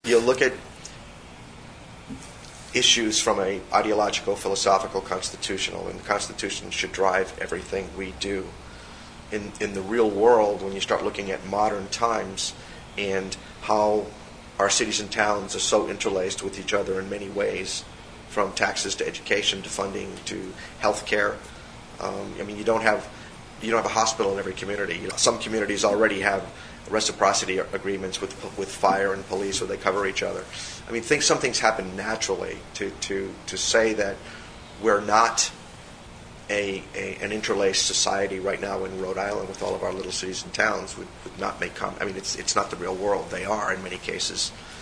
You look at issues from a ideological, philosophical, constitutional, and the Constitution should drive everything we do. In the real world, when you start looking at modern times and how our cities and towns are so interlaced with each other in many ways, from taxes to education to funding to health care. You don't have a hospital in every community. Some communities already have reciprocity agreements with fire and police, where they cover each other. Some things happen naturally. To say that we're not an interlaced society right now in Rhode Island with all of our little cities and towns would not make it's not the real world. They are in many cases.